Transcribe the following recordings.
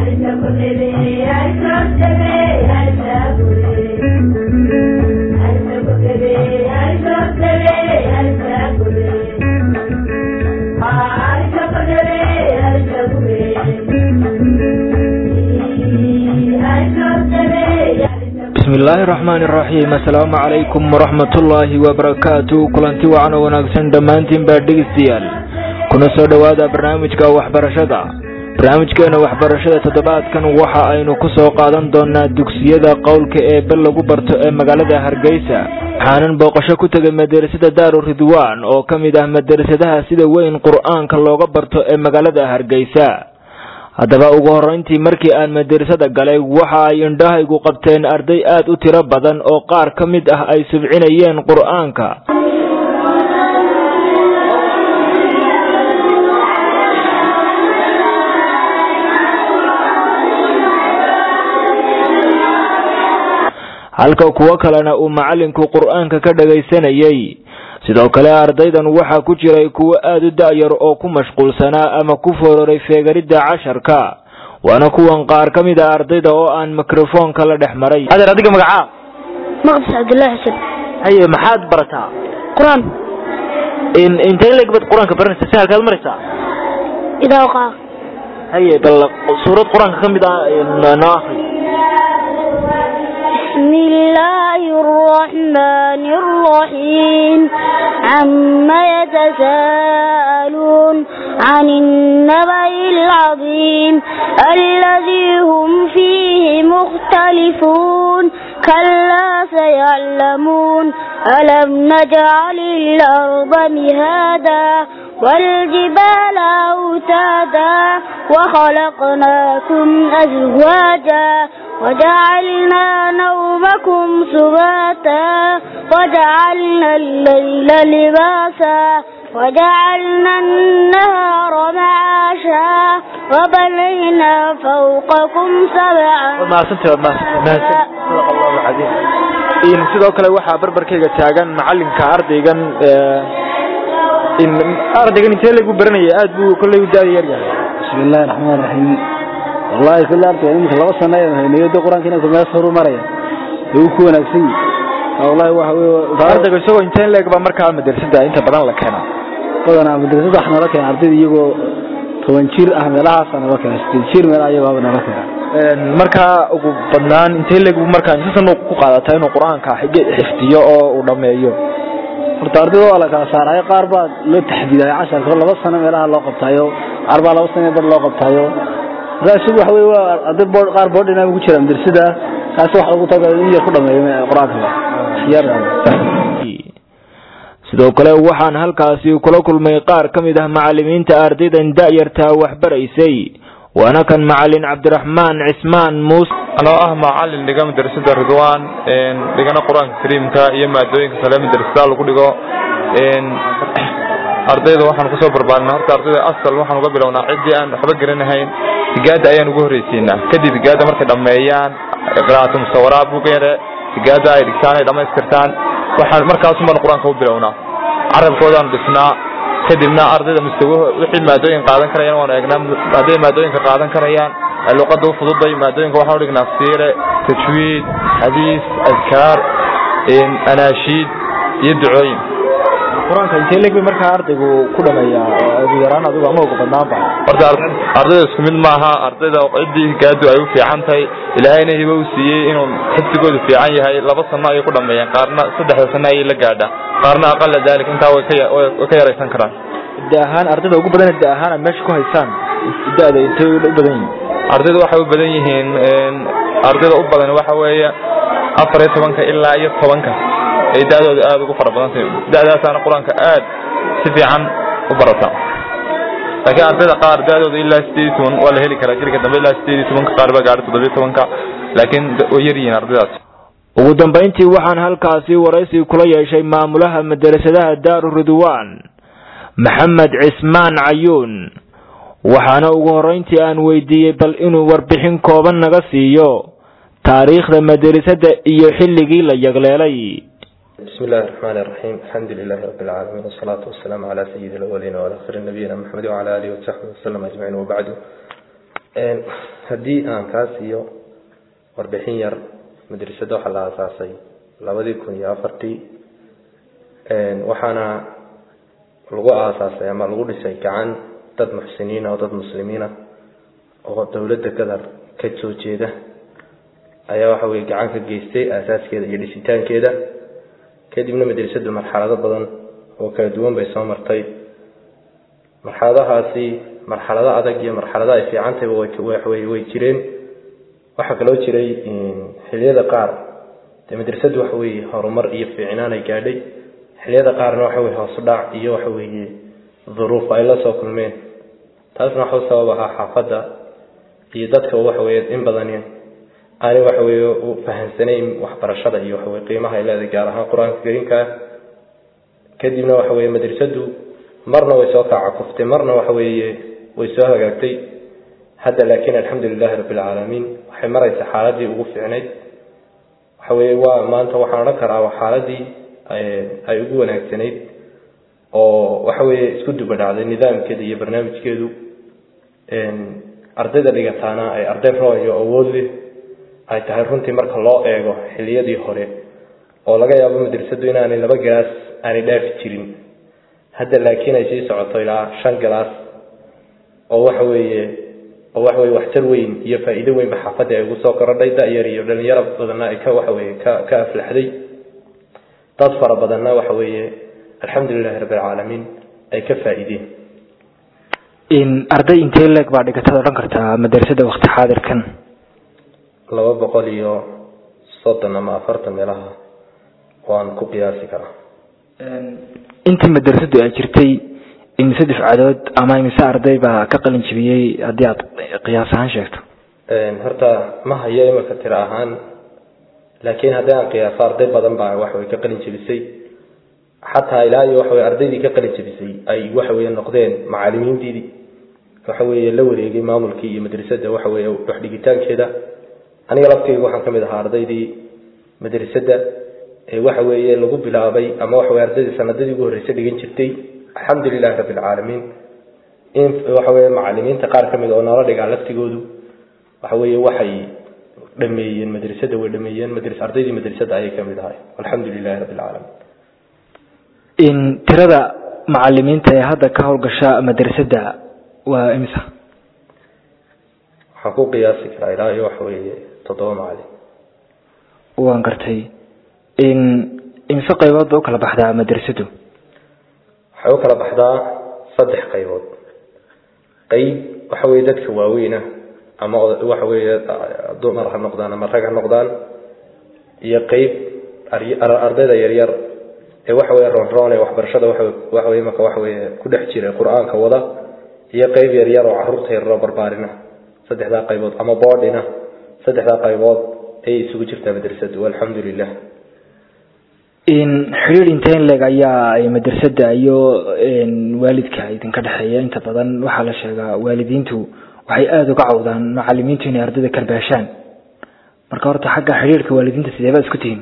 bismillaahi raxmaani raxiim. assalaamu calaykum waraxmatullaahi wabarakaatu. kulanti wacan oo wanaagsan dhammaantiin baa dhegeystayaal kuna soo dhowaada barnaamijka waxbarashada. barnaamijkeena waxbarashada toddobaadkan waxa aynu ku soo qaadan doonaa dugsiyada qowlka eebbe lagu barto ee magaalada Hargeysa. waxaanan booqasho ku tegay madrasada Daaru Ridwaan oo ka mid ah madrasadaha sida weyn qur'aanka looga barto ee magaalada Hargeysa. haddaba ugu horreyntii markii aan madrasada galay waxa ay indhahaygu qabteen arday aad u tiro badan oo qaar ka mid ah ay subcinayeen qur'aanka. halka kuwo kalena uu macallinku qur'aanka ka dhagaysanayay. sidoo kale ardaydan waxaa ku jiray kuwo aad u da'yar oo ku mashquulsanaa ama ku fororay feegaridda casharka, waana kuwan qaar ka mid ah ardayda oo aan mikrofoonka la dhex maray. adeer adiga magacaa? maqdis cabdullaahi xasan. haye maxaad barataa? quraan. intee leeg baad quraanka baranaysaa? si halkaad maraysaa? idaa qaa. haye bal suurad quraanka ka mid ah noo akhri. بسم الله الرحمن الرحيم عما يتساءلون عن النبأ العظيم الذي هم فيه مختلفون كلا سيعلمون ألم نجعل الأرض مهادا والجبال أوتادا وخلقناكم أزواجا وجعلنا نومكم سباتا وجعلنا الليل لباسا وجعلنا النهار معاشا وبنينا فوقكم سبعا. sidoo kale waxaa barbarkayga taagan macalinka ardaygan intee lagu baranayay aad buu kolley u daadi yar yahay. bismillaahi raxmaani raxiim. wallahi kulli arday imika 2 sano ayaan haynaydo quraanka inuu mees horu maraya uu ku wanaagsan yahay. wallahi waxa weey ardayga isagoo inteen leeg ba markaa madrasada inta badan la keenaa. badanaa madrasada waxna la keenaa arday iyagoo 10 jir ah meelahaas aan la keenaa 10 jir meel ayaga baa la keenaa. markaa ugu badnaan intee leeg markaa insan ku qaadataa inuu quraanka xifdiyo oo uu dhameeyo. horta ardayda waa la kala saaray qaar baa loo taxdiiday casharka 2 sano meelaha loo qabtayo, qaar baa 2 sano bar loo qabtayo. raashigu waxa weey waa arday qaar boodina ugu jira madrasada kaas wax lagu tagay in yar ku dhameeyo quraanka yar. sidoo kale waxaan halkaasi kula kulmay qaar ka mid ah macallimiinta ardaydan da'yarta wax baraysay, waana kan macallin Cabdiraxmaan Cismaan Muuse. anoo ah macallin dhiga madrasada Ridwaan dhigana quraanka kariimka iyo maadooyinka kale madrasada lagu dhigo. ardayda waxaan ku soo barbaarinaa horta ardayda asal waxaan uga bilownaa cidii aan waxba garanahayn tigaada ayaan ugu horeysiinaa. kadib tigaada markay dhameeyaan qiraa'atu musawwaraad buu geeyay tigaada ay dhigtaan ay dhameystirtaan waxaan markaas u quraanka u bilownaa carabkoodaan dhisnaa. kadibna ardayda mustawa wixii maadooyin qaadan karayaan waan eegnaa haday maadooyinka qaadan karayaan luqadda u fududay maadooyinka waxaan u dhignaa siire tajwiid xadiis adkaar anaashiid iyo ducooyin. quraanka intee leeg markaa ardaygu ku dhameeyaa ugu yaraan adigu ama ugu badnaanba. horta ardayda isku mid maaha. ardayda cidii gaadu ay u fiican tahay ilaahayna hibo u siiyey inuu xifdigoodu fiican yahay 2 sano ay ku dhameeyaan, qaarna 3 sano ay la gaadha, qaarna aqal dalik inta way ka yaraysan karaan. daahan ardayda ugu badan daahan meesha ku haysaan daada intee u badan yihiin. ardayda waxay u badan yihiin ardayda u badan waxa weeye 14 ilaa 10 ay daadooda aad ugu farabadantahay. daadaasana quraanka aad si fiican u barata. laakiin ardayda qaar daadooda ilaa 18 waa la heli karaa jirka dambe ilaa 18 qaar baa gaar 17 laakiin way yar yihiin ardaydaas. ugu dambeyntii waxaan halkaasi waraysi kula yeeshay maamulaha madrasadaha Daaru Ridwaan Maxamed Cismaan Cayuun, waxaana ugu horreyntii aan weydiiyey bal inuu warbixin kooban naga siiyo taariikhda madrasada iyo xilligii la yagleelay. بسم الله الرحمن الرحيم الحمد لله رب العالمين والصلاة والسلام على سيد الأولين والآخرين نبينا محمد وعلى آله وصحبه وسلم أجمعين وبعد. haddii aan kaa siiyo warbixin yar, madrasada waxaa la aasaasay 2004 waxaana lagu aasaasay ama lagu dhisay gacan dad muxsiniin oo dad muslimiin ah oo dawladda Qatar ka soo jeeda ayaa waxa way gacan ka geystay asaaskeeda iyo dhisitaankeeda. kadibna madrasadu marxalado badan oo kala duwan bay soo martay. marxaladahaasi marxalado adag iyo marxalado ay fiican tahay way jireen. waxa kale oo jiray xilliyada qaar madrasadu waxa way horumar iyo fiicnaan ay gaadhay, xilliyada qaarna waxa way hoos u dhac iyo waxa way duruuf ay la soo kulmeen. taasna waxa sabab ah xaafada iyo dadka waxa way in badan aan waxa way u fahansanayn waxbarashada iyo waxa way qiimaha ay leedahay gaar ahaan Quraanka Kariimka. kadibna waxa way madrasadu marna way soo kacakuftay, marna waxa way soo hagaagtay. hadda laakiin alxamdulillah rabbil alamin waxay maraysaa xaaladii ugu fiicnayd. waxa way waa maanta waxaan oran karaa xaaladii ay ugu wanaagsanayd oo waxa way isku duba dhacday nidaamkeeda iyo barnaamijkeedu. ardayda dhigataana ay arday rooyo awood leh ay tahay runtii marka loo eego xilliyadii hore oo laga yaabo madrasadu inaanay 2 galaas aanay dhaafi jirin. hadda laakiin ay sii socoto ilaa 5 galaas oo waxa way waxtar weyn iyo faa'iido weyn xaafada ay ugu soo korodhay. da'yar iyo dhalinyaro badanna ay ka aflaxday. dad fara badanna waxa way alxamdulillah rabbil alamin ay ka faa'iideen. in arday intee leeg baa dhigatada oran kartaa madrasada waqti xaadirkan? 230 ama 40 meelaha waan ku qiyaasi karaa. inta madrasadu ay jirtay imise difcadood ama imise arday baa ka qalin jibiyay haddii aad qiyaas ahaan sheegto? horta ma hayo imaka tira ahaan, laakiin haddii aan qiyaaso arday badan baa wax way ka qalin jibisay. xataa ilaa iyo wax way ardaydii ka qalin jibisay ay wax way noqdeen macallimiintii waxa way la wareegay maamulkii iyo madrasada waxa way wax dhigitaankeeda. aniga laftaygu waxaan kamid ahaa ardaydii madrasada waxa way lagu bilaabay ama wax way ardaydii sanadadii ugu horeysay dhigan jirtay. alxamdulillah rabbil alamin in waxa way macallimiinta qaar kamid oo nala dhigaa laftigoodu waxa way waxay dhameeyeen madrasada way dhameeyeen ardaydii madrasada ay kamid ahay. alxamdulillah rabbil alamin. in tirada macallimiinta ee hadda ka howlgasha madrasada waa imisa? waxaan ku qiyaasi karaa ilaa iyo waxa way 7 macallin. waan gartay. in imisa qaybood oo kala baxdaa madrasadu? waxay kala baxdaa 3 qaybood. qayb waxa way dadka waaweyn ama waxa way dumar ha noqdaan ama rag ha noqdaan, iyo qayb ardayda yar yar ee waxa way roon waxbarashada waxa way marka waxa way ku dhex jira Quraanka wada, iyo qayb yar yar oo carruurta yar barbaarina. 3 qaybood ama boodina 3 qaybood ay isugu jirtaa madrasadu. alxamdulillah. in xiriir inteen leeg ayaa ay madrasada iyo waalidka idinka dhaxeeya? inta badan waxa la sheegaa waalidiintu waxay aad uga cawdaan macallimiintu inay ardayda karbaashaan. marka horta xagga xiriirka waalidiinta sidee baa isku tihiin?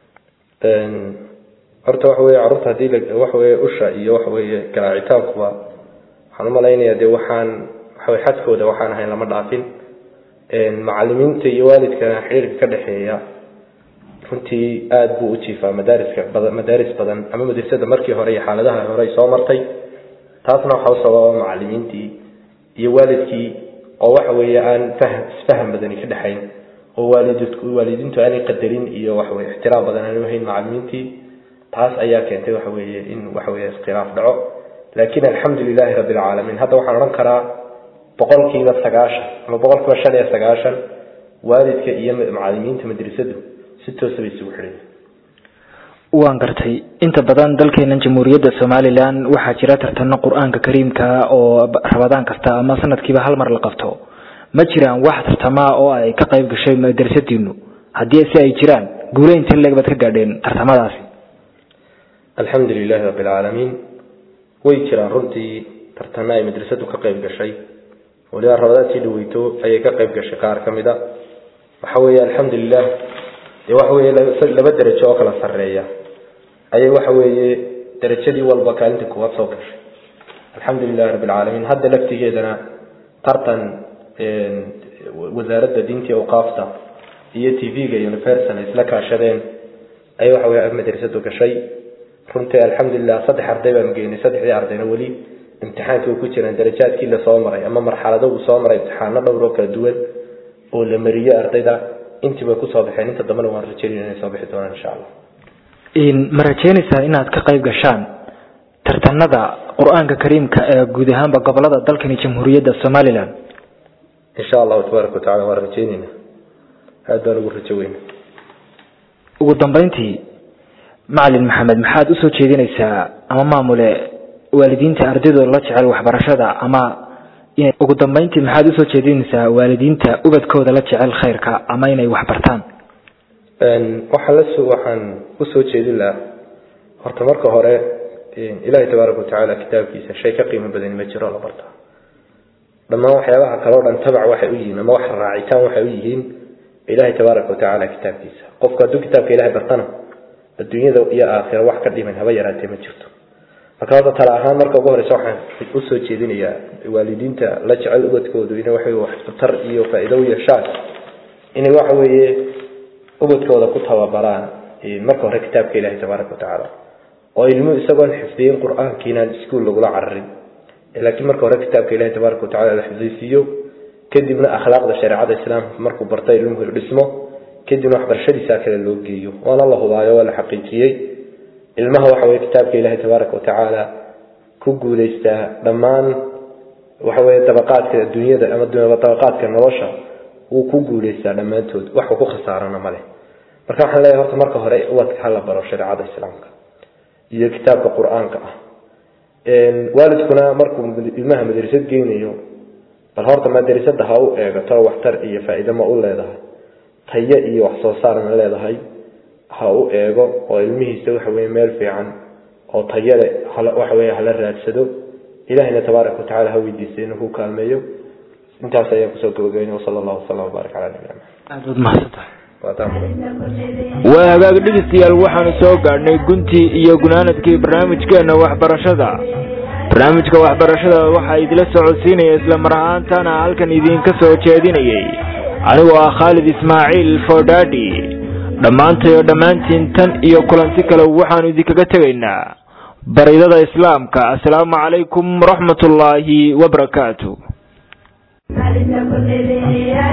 horta waxa way carruurta hadii waxa way usha iyo waxa way garaacitaanku waxaan u maleynayaa waxaan waxa way xadkooda waxaan ahayn lama dhaafin. macallimiinta iyo waalidka xiriirka ka dhaxeeya runtii aad buu u jiifaa madaaris badan ama madrasada markii hore iyo xaaladaha hore soo martay. taasna waxa sababa macallimiintii iyo waalidkii oo waxa way aan faham badan ka dhaxayn oo waalidiintu aanay qadarin iyo waxa way ixtiraam badan aan u hayn macallimiintii. taas ayaa keentay waxa way in waxa way iskhilaaf dhaco. laakiin alxamdulillah rabbil alamin hadda waxaan oran karaa 90% ama 95% waalidka iyo macallimiinta madrasadu si toos ah isugu xiran. waan gartay. inta badan dalkeena jamhuuriyadda Soomaaliland waxa jira tartan Quraanka Kariimka oo Ramadaan kasta ama sanadkiiba hal mar la qabto. ma jiraan wax tartama oo ay ka qayb gashay madrasadiinu? haddii ay jiraan guuleynta leeg baad ka gaadheen tartamadaasi? alxamdulillah rabbil alamin way jiraan runtii tartana ay madrasadu ka qayb gashay. waliba Ramadaantii dhaweyto ayay ka qayb gashay qaar kamida. waxa way alxamdulillah waxa way 2 darajo oo kala sareeya ayay waxa way darajadii walba kaalinta kuwa soo gashay. alxamdulillah rabbil alamin. hadda laftigeedana tartan wasaaradda diinta iyo awqaafta iyo TV-ga Universal isla kaashadeen ay waxa weeye madrasadu gashay runtii alxamdulillah 3 arday baan geynay 3 ardayna wali imtixaankii ku jiraan darajaadkii la soo maray ama marxalado uu soo maray imtixaano dhowr oo kala duwan oo la mariyay ardayda intiba ku soo baxeen inta dambana waan rajaynayaa inay soo bixi doonaan insha Allah ma rajaynaysaa inaad ka qayb gashaan tartanada quraanka kariimka ee guud ahaanba gobolada dalkani jamhuuriyadda Soomaaliland insha Allah tabaaraka wa ta'ala waan rajaynaynaa hada ugu rajaweynaa ugu dambeyntii macallin maxamed maxaad u soo jeedinaysaa ama maamule waalidiinta ardayda la jecel waxbarashada ama ugu dambeyntii maxaad u soo jeedinaysaa waalidiinta ubadkooda la jecel khayrka ama inay wax bartaan waxaan u soo jeedin lahaa horta marka hore ilaahay tabaaraka wa ta'ala kitaabkiisa shay ka qiimo badan ma jiro la barta dhammaan waxyaabaha kale oo dhan tabac waxay u yihiin ama wax raacitaan waxay u yihiin ilaahay tabaaraka wa ta'ala kitaabkiisa qofka hadduu kitaabka ilaahay bartana adduunyada iyo aakhira wax ka dhiman haba yaraatee ma jirto marka hadda tala ahaan marka ugu horeysa waxaan u soo jeedinayaa waalidiinta la jecel ubadkoodu inay wax tar iyo faa'iido u yeeshaan inay waxa weeye ubadkooda ku tababaraan marka hore kitaabka ilaahay tabaaraka wa ta'ala oo ilmu isagoon xifdiyin quraankiina iskuul lagula cararin laakiin marka hore kitaabka ilaahay tabaaraka wa ta'ala la xifdisiyo kadibna akhlaaqda shariicada islaamka markuu bartay ilmuhu dhismo kadibna waxbarashadiisa kale loo geeyo waana la hubaayo wala xaqiijiyay ilmaha waxa weeye kitaabka ilaahay tabaaraka wa ta'ala ku guuleysta dhamaan waxa weeye tabaqaadka adduunyada ama tabaqaadka nolosha uu ku guuleysta dhamaantood wax ku khasaarana male marka waxaan leeyahay horta marka hore ubadka hala baro shariicada islaamka iyo kitaabka quraanka ah waalidkuna markuu ilmaha madrasad geynayo bal horta madrasada ha u eegato waxtar iyo faa'iido ma u leedahay tayo iyo wax soo saarna leedahay ha u eego oo ilmihiisa waxa weeye meel fiican oo tayo leh waxa weeye hala raadsado ilaahina tabaaraka wa ta'ala ha weydiisay inuu kaalmeeyo intaas ayaan kusoo gabagabeynay sallallahu alayhi wa barak ala nabiyina waa hagaag dhegeystayaal waxaanu soo gaadhnay guntii iyo gunaanadkii barnaamijkeena waxbarashada waxaa idila socodsiinaya isla mar ahaantana halkan idinka soo jeedinayay anigoo ah Khalid Ismaaciil Fodadi dhammaantiin tan iyo kulanti kale waxaanu idinkaga tegaynaa baridada islaamka assalaamu calaykum waraxmatullaahi wabarakaatuh